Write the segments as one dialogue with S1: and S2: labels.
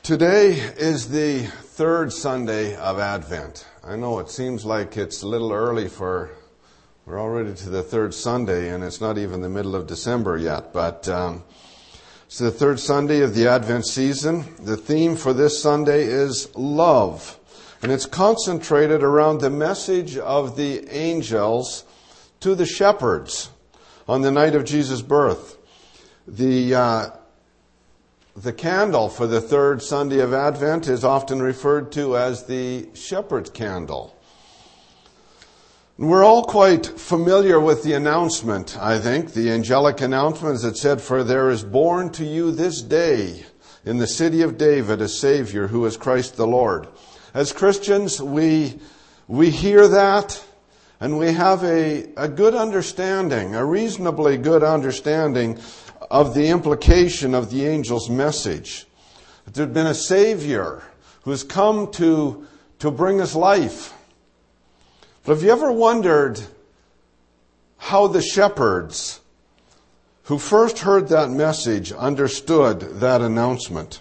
S1: Today is the third Sunday of Advent. I know it seems like it's a little early we're already to the third Sunday and it's not even the middle of December yet, but it's the third Sunday of the Advent season. The theme for this Sunday is love, and it's concentrated around the message of the angels to the shepherds on the night of Jesus' birth. The candle for the third Sunday of Advent is often referred to as the shepherd's candle. We're all quite familiar with the announcement, I think, the angelic announcement that said, "For there is born to you this day in the city of David a Savior who is Christ the Lord." As Christians, we hear that and we have a good understanding, a reasonably good understanding of the implication of the angel's message. There's been a Savior who has come to bring us life. But have you ever wondered how the shepherds who first heard that message understood that announcement?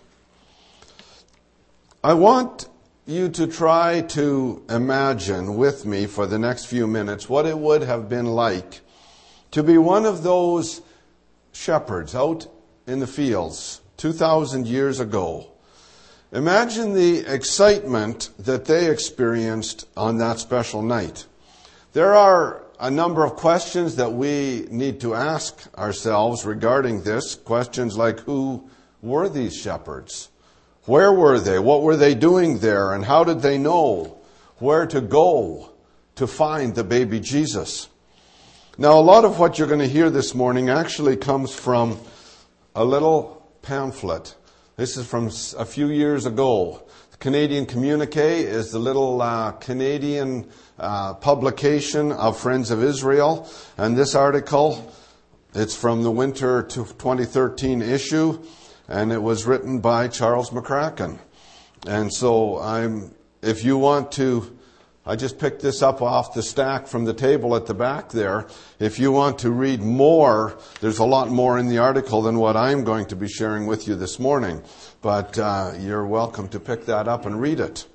S1: I want you to try to imagine with me for the next few minutes what it would have been like to be one of those shepherds out in the fields 2,000 years ago. Imagine the excitement that they experienced on that special night. There are a number of questions that we need to ask ourselves regarding this. Questions like, who were these shepherds? Where were they? What were they doing there? And how did they know where to go to find the baby Jesus? Now, a lot of what you're going to hear this morning actually comes from a little pamphlet. This is from a few years ago. The Canadian Communique is the little Canadian publication of Friends of Israel. And this article, it's from the winter 2013 issue, and it was written by Charles McCracken. And so if you want to, I just picked this up off the stack from the table at the back there. If you want to read more, there's a lot more in the article than what I'm going to be sharing with you this morning. But you're welcome to pick that up and read it.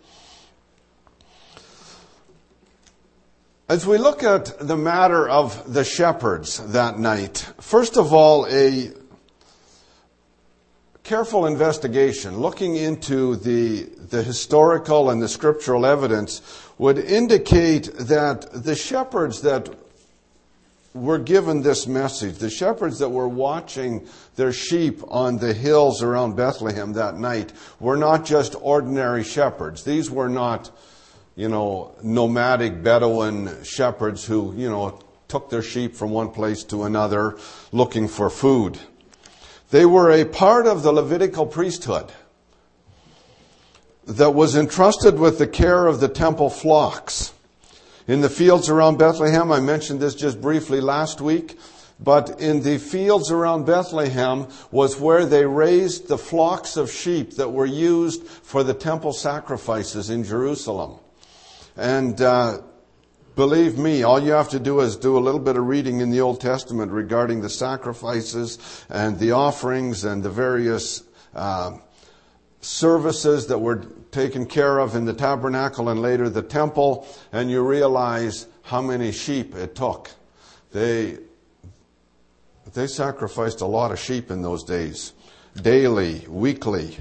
S1: As we look at the matter of the shepherds that night, first of all, a careful investigation, looking into the historical and the scriptural evidence, would indicate that the shepherds that were given this message, the shepherds that were watching their sheep on the hills around Bethlehem that night, were not just ordinary shepherds. These were not, nomadic Bedouin shepherds who, took their sheep from one place to another looking for food. They were a part of the Levitical priesthood that was entrusted with the care of the temple flocks. In the fields around Bethlehem, I mentioned this just briefly last week, but in the fields around Bethlehem was where they raised the flocks of sheep that were used for the temple sacrifices in Jerusalem. And believe me, all you have to do is do a little bit of reading in the Old Testament regarding the sacrifices and the offerings and the various services that were taken care of in the tabernacle and later the temple, and you realize how many sheep it took. They sacrificed a lot of sheep in those days, daily, weekly.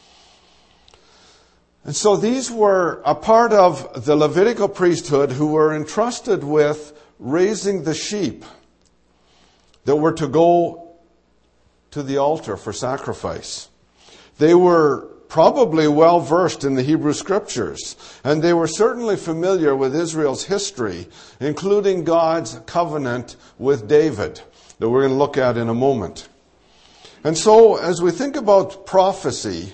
S1: And so these were a part of the Levitical priesthood who were entrusted with raising the sheep that were to go to the altar for sacrifice. They were probably well versed in the Hebrew Scriptures, and they were certainly familiar with Israel's history, including God's covenant with David, that we're going to look at in a moment. And so, as we think about prophecy,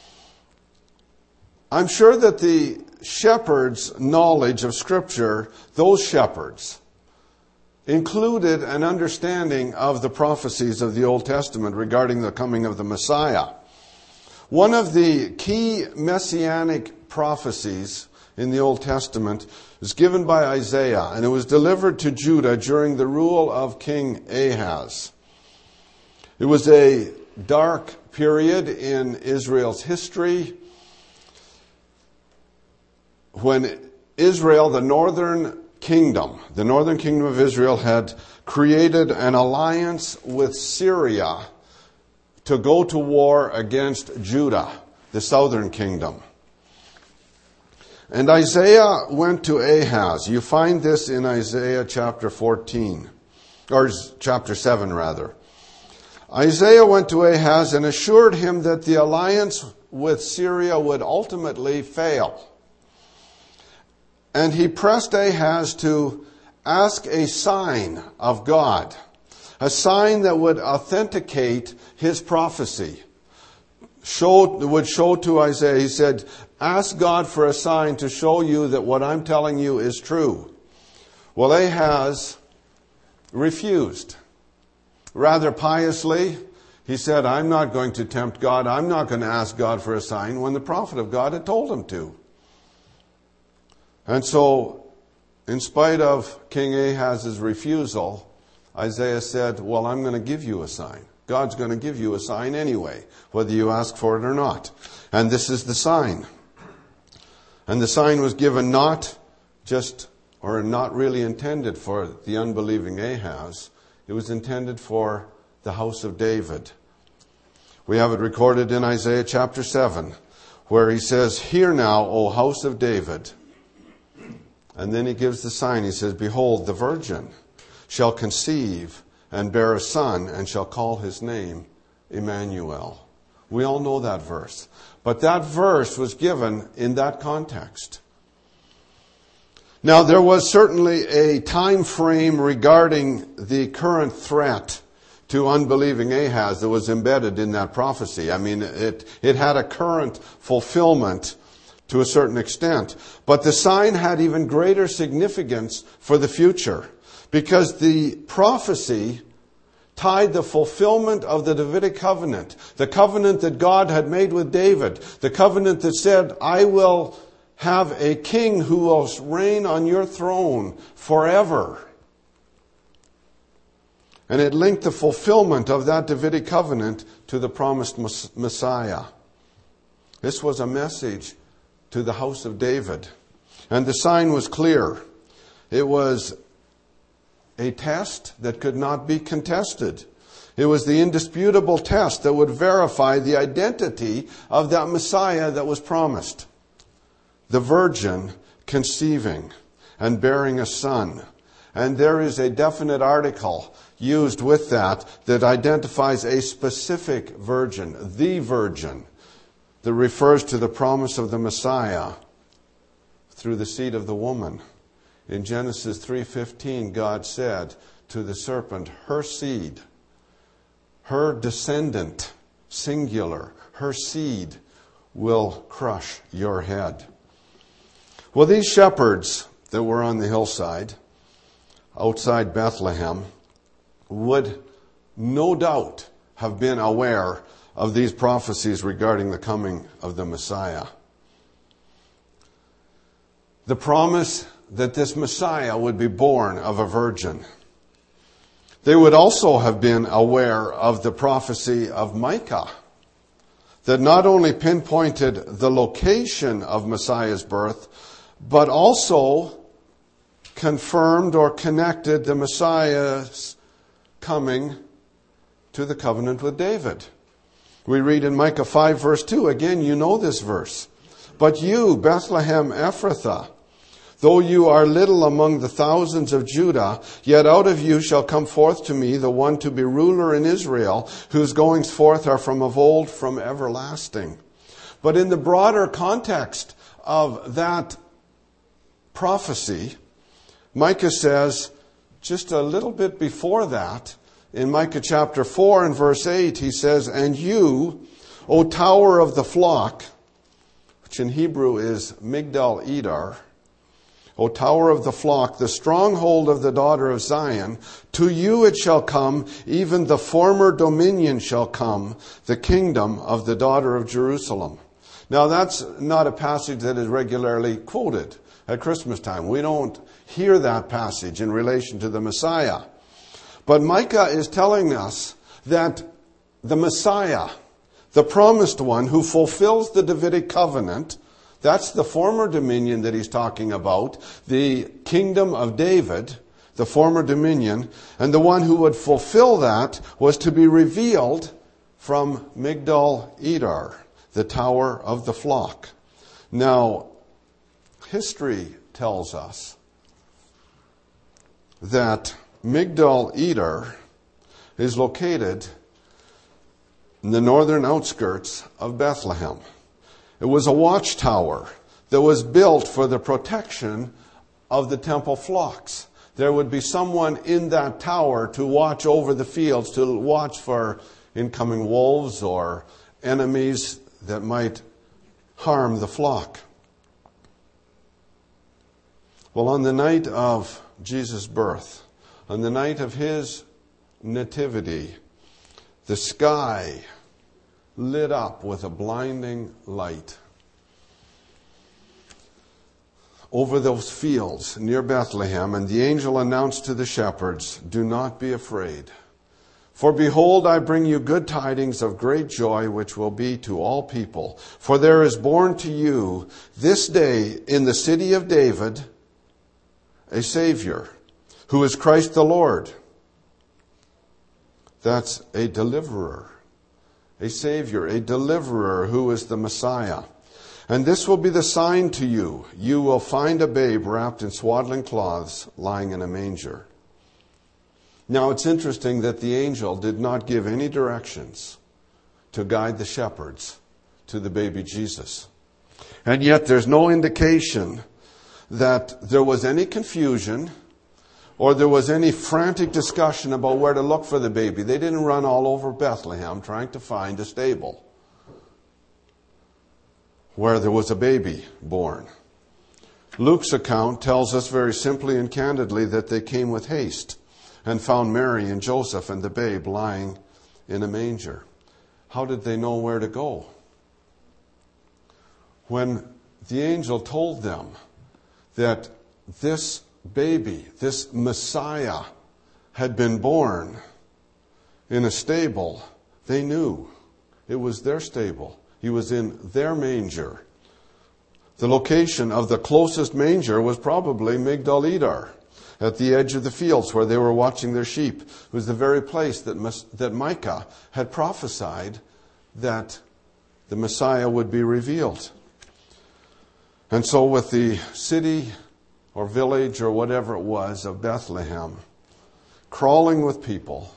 S1: I'm sure that the shepherds' knowledge of Scripture, those shepherds, included an understanding of the prophecies of the Old Testament regarding the coming of the Messiah. One of the key messianic prophecies in the Old Testament is given by Isaiah, and it was delivered to Judah during the rule of King Ahaz. It was a dark period in Israel's history when Israel, the northern kingdom of Israel, had created an alliance with Syria to go to war against Judah, the southern kingdom. And Isaiah went to Ahaz. You find this in Isaiah chapter 14, or chapter 7 rather. Isaiah went to Ahaz and assured him that the alliance with Syria would ultimately fail. And he pressed Ahaz to ask a sign of God, a sign that would authenticate his prophecy. Would show to Isaiah, he said, ask God for a sign to show you that what I'm telling you is true. Well, Ahaz refused. Rather piously, he said, I'm not going to tempt God. I'm not going to ask God for a sign when the prophet of God had told him to. And so, in spite of King Ahaz's refusal, Isaiah said, well, I'm going to give you a sign. God's going to give you a sign anyway, whether you ask for it or not. And this is the sign. And the sign was given not really intended for the unbelieving Ahaz. It was intended for the house of David. We have it recorded in Isaiah chapter 7, where he says, hear now, O house of David. And then he gives the sign. He says, behold, the virgin shall conceive and bear a son, and shall call his name Emmanuel. We all know that verse. But that verse was given in that context. Now, there was certainly a time frame regarding the current threat to unbelieving Ahaz that was embedded in that prophecy. I mean, it had a current fulfillment to a certain extent. But the sign had even greater significance for the future, because the prophecy tied the fulfillment of the Davidic covenant, the covenant that God had made with David, the covenant that said, I will have a king who will reign on your throne forever. And it linked the fulfillment of that Davidic covenant to the promised Messiah. This was a message to the house of David. And the sign was clear. It was a test that could not be contested. It was the indisputable test that would verify the identity of that Messiah that was promised. The virgin conceiving and bearing a son. And there is a definite article used with that identifies a specific virgin, the virgin, that refers to the promise of the Messiah through the seed of the woman. In Genesis 3:15, God said to the serpent, her seed, her descendant, singular, her seed will crush your head. Well, these shepherds that were on the hillside outside Bethlehem would no doubt have been aware of these prophecies regarding the coming of the Messiah. The promise that this Messiah would be born of a virgin. They would also have been aware of the prophecy of Micah that not only pinpointed the location of Messiah's birth, but also confirmed or connected the Messiah's coming to the covenant with David. We read in Micah 5 verse 2, again, you know this verse. But you, Bethlehem Ephrathah, though you are little among the thousands of Judah, yet out of you shall come forth to me the one to be ruler in Israel, whose goings forth are from of old, from everlasting. But in the broader context of that prophecy, Micah says, just a little bit before that, in Micah chapter 4 and verse 8, he says, and you, O tower of the flock, which in Hebrew is Migdal Edar, O tower of the flock, the stronghold of the daughter of Zion, to you it shall come, even the former dominion shall come, the kingdom of the daughter of Jerusalem. Now that's not a passage that is regularly quoted at Christmas time. We don't hear that passage in relation to the Messiah. But Micah is telling us that the Messiah, the promised one who fulfills the Davidic covenant. That's the former dominion that he's talking about, the kingdom of David, the former dominion. And the one who would fulfill that was to be revealed from Migdal Eder, the tower of the flock. Now, history tells us that Migdal Eder is located in the northern outskirts of Bethlehem. It was a watchtower that was built for the protection of the temple flocks. There would be someone in that tower to watch over the fields, to watch for incoming wolves or enemies that might harm the flock. Well, on the night of Jesus' birth, on the night of his nativity, the sky lit up with a blinding light. Over those fields near Bethlehem, and the angel announced to the shepherds, "Do not be afraid. For behold, I bring you good tidings of great joy, which will be to all people. For there is born to you this day in the city of David a Savior, who is Christ the Lord." That's a deliverer, a Savior, a deliverer who is the Messiah. "And this will be the sign to you. You will find a babe wrapped in swaddling cloths, lying in a manger." Now it's interesting that the angel did not give any directions to guide the shepherds to the baby Jesus. And yet there's no indication that there was any confusion or there was any frantic discussion about where to look for the baby. They didn't run all over Bethlehem trying to find a stable where there was a baby born. Luke's account tells us very simply and candidly that they came with haste and found Mary and Joseph and the babe lying in a manger. How did they know where to go? When the angel told them that this baby, this Messiah, had been born in a stable, they knew it was their stable. He was in their manger. The location of the closest manger was probably Migdal Eder, at the edge of the fields where they were watching their sheep. It was the very place that Micah had prophesied that the Messiah would be revealed. And so with the city or village or whatever it was of Bethlehem crawling with people,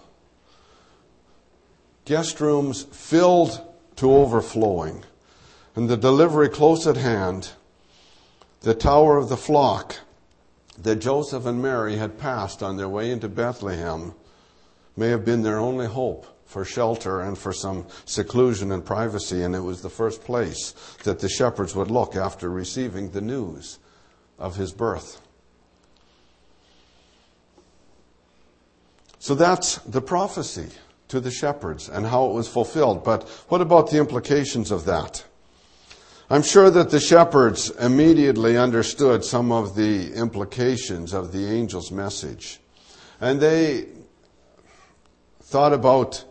S1: guest rooms filled to overflowing, and the delivery close at hand, the tower of the flock that Joseph and Mary had passed on their way into Bethlehem may have been their only hope for shelter and for some seclusion and privacy, and it was the first place that the shepherds would look after receiving the news of his birth. So that's the prophecy to the shepherds and how it was fulfilled. But what about the implications of that? I'm sure that the shepherds immediately understood some of the implications of the angel's message. And they thought about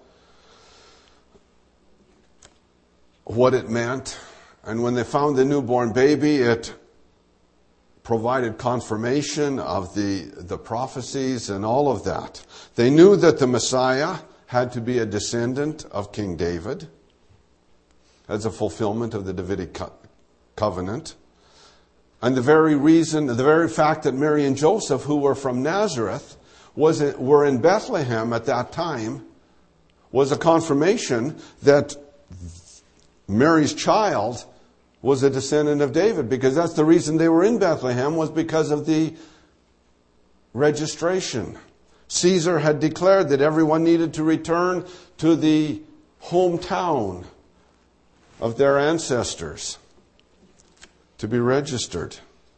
S1: what it meant. And when they found the newborn baby, it provided confirmation of the prophecies and all of that. They knew that the Messiah had to be a descendant of King David as a fulfillment of the Davidic covenant. And the very fact that Mary and Joseph, who were from Nazareth, were in Bethlehem at that time, was a confirmation that Mary's child was a descendant of David, because that's the reason they were in Bethlehem, was because of the registration. Caesar had declared that everyone needed to return to the hometown of their ancestors to be registered.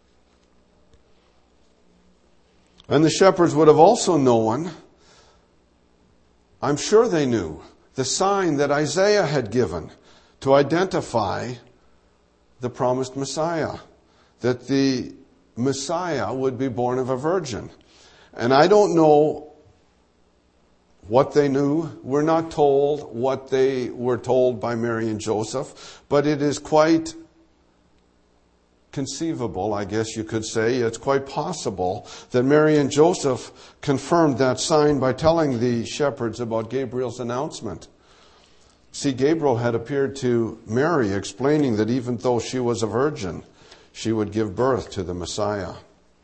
S1: And the shepherds would have also known, I'm sure they knew, the sign that Isaiah had given to identify the promised Messiah, that the Messiah would be born of a virgin. And I don't know what they knew. We're not told what they were told by Mary and Joseph, but it is quite conceivable, I guess you could say. It's quite possible that Mary and Joseph confirmed that sign by telling the shepherds about Gabriel's announcement. See, Gabriel had appeared to Mary, explaining that even though she was a virgin, she would give birth to the Messiah.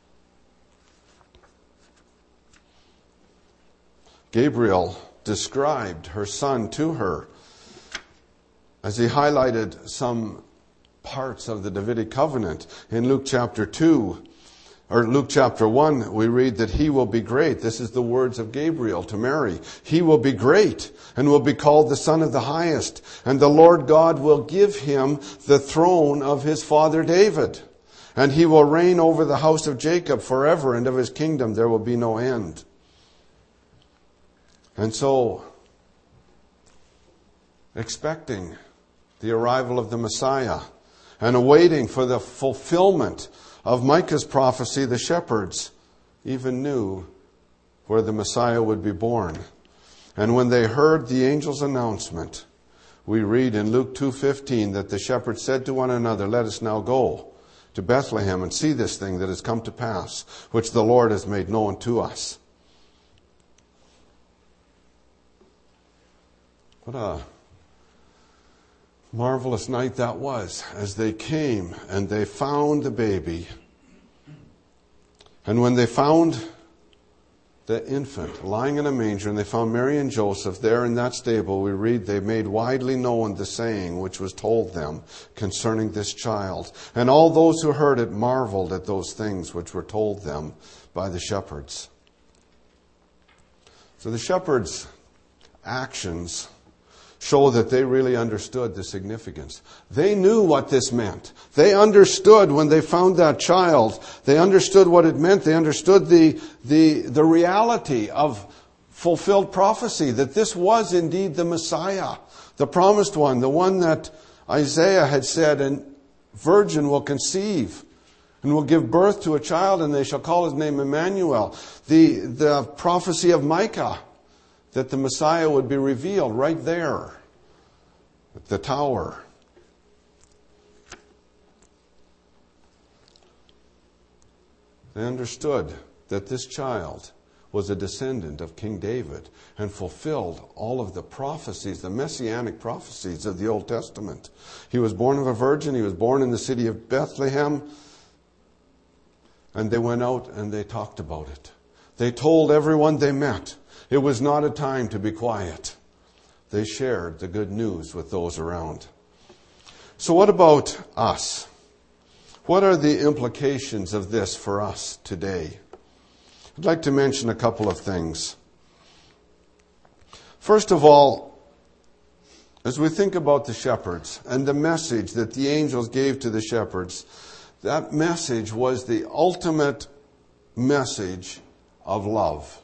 S1: Gabriel described her son to her as he highlighted some parts of the Davidic covenant. In Luke chapter 2, or Luke chapter 1, we read that he will be great. This is the words of Gabriel to Mary. He will be great and will be called the Son of the Highest. And the Lord God will give him the throne of his father David. And he will reign over the house of Jacob forever, and of his kingdom there will be no end. And so, expecting the arrival of the Messiah and awaiting for the fulfillment of Micah's prophecy, the shepherds even knew where the Messiah would be born. And when they heard the angel's announcement, we read in Luke 2:15 that the shepherds said to one another, "Let us now go to Bethlehem and see this thing that has come to pass, which the Lord has made known to us." What a marvelous night that was, as they came and they found the baby. And when they found the infant lying in a manger, and they found Mary and Joseph there in that stable, we read they made widely known the saying which was told them concerning this child. And all those who heard it marveled at those things which were told them by the shepherds. So the shepherds' actions show that they really understood the significance. They knew what this meant. They understood when they found that child. They understood what it meant. They understood the reality of fulfilled prophecy, that this was indeed the Messiah, the promised one, the one that Isaiah had said, "A virgin will conceive and will give birth to a child, and they shall call his name Emmanuel." The prophecy of Micah, that the Messiah would be revealed right there at the tower. They understood that this child was a descendant of King David and fulfilled all of the prophecies, the messianic prophecies of the Old Testament. He was born of a virgin. He was born in the city of Bethlehem. And they went out and they talked about it. They told everyone they met. It was not a time to be quiet. They shared the good news with those around. So what about us? What are the implications of this for us today? I'd like to mention a couple of things. First of all, as we think about the shepherds and the message that the angels gave to the shepherds, that message was the ultimate message of love.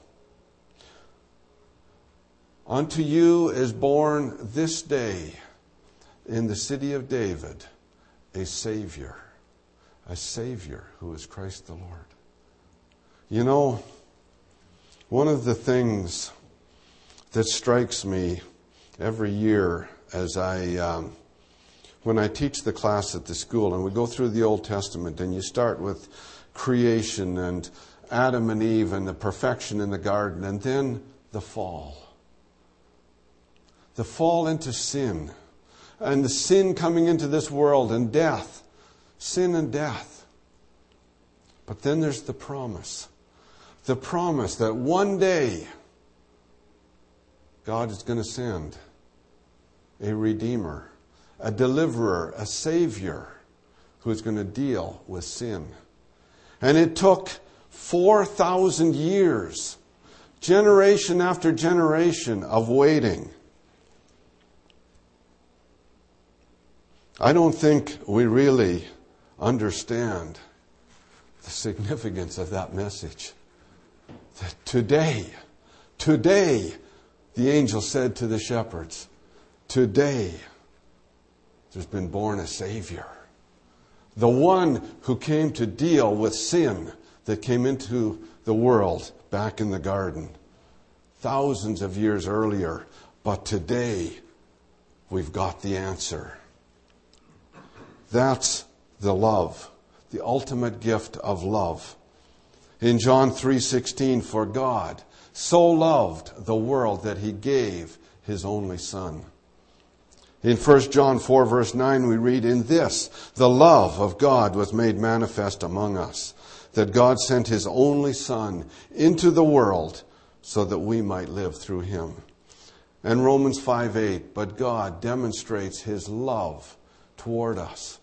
S1: Unto you is born this day in the city of David a Savior who is Christ the Lord. You know, one of the things that strikes me every year as when I teach the class at the school, and we go through the Old Testament, and you start with creation and Adam and Eve and the perfection in the garden, and then the fall. The fall into sin, and the sin coming into this world, and death, sin and death. But then there's the promise that one day God is going to send a Redeemer, a deliverer, a Savior who is going to deal with sin. And it took 4,000 years, generation after generation of waiting. I don't think we really understand the significance of that message. That today, the angel said to the shepherds, today there's been born a Savior. The one who came to deal with sin that came into the world back in the garden. thousands of years earlier, but today we've got the answer. That's the love, the ultimate gift of love. In John 3:16, for God so loved the world that he gave his only Son. In 1 John 4 verse 9 we read, in this, the love of God was made manifest among us, that God sent his only Son into the world so that we might live through him. And Romans 5:8, but God demonstrates his love toward us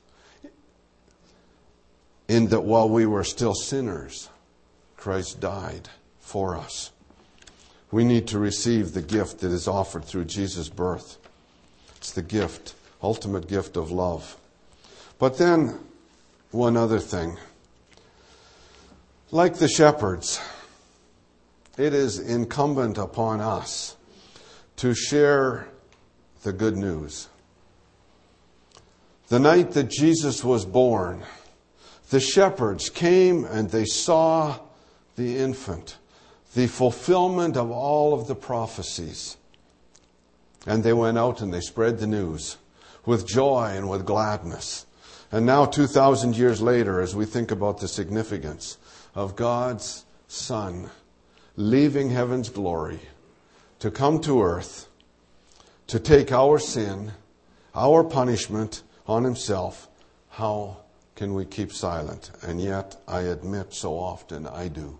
S1: in that while we were still sinners, Christ died for us. We need to receive the gift that is offered through Jesus' birth. It's the gift, ultimate gift of love. But then, one other thing. Like the shepherds, it is incumbent upon us to share the good news. The night that Jesus was born, the shepherds came and they saw the infant, the fulfillment of all of the prophecies. And they went out and they spread the news with joy and with gladness. And now 2,000 years later, as we think about the significance of God's Son leaving heaven's glory to come to earth, to take our sin, our punishment on himself, how can we keep silent? And yet, I admit so often I do.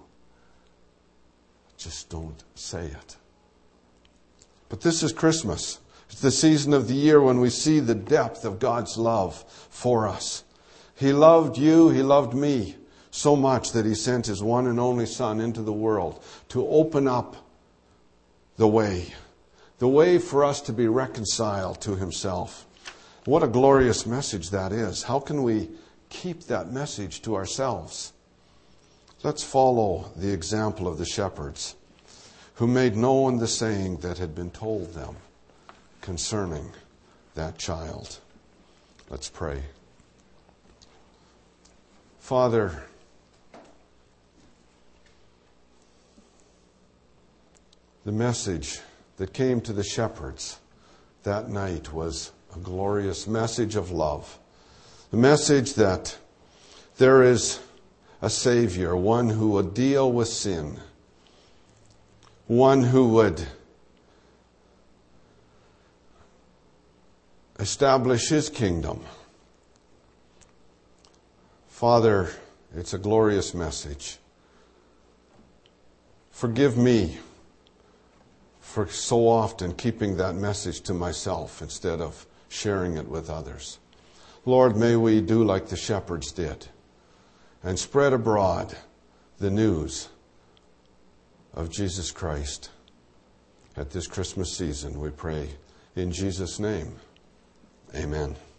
S1: Just don't say it. But this is Christmas. It's the season of the year when we see the depth of God's love for us. He loved you, he loved me so much that he sent his one and only Son into the world to open up the way for us to be reconciled to himself. What a glorious message that is. How can we keep that message to ourselves? Let's follow the example of the shepherds who made known the saying that had been told them concerning that child. Let's pray. Father, the message that came to the shepherds that night was a glorious message of love. The message that there is a Savior, one who would deal with sin, one who would establish his kingdom. Father, it's a glorious message. Forgive me for so often keeping that message to myself instead of sharing it with others. Lord, may we do like the shepherds did and spread abroad the news of Jesus Christ at this Christmas season, we pray in Jesus' name. Amen.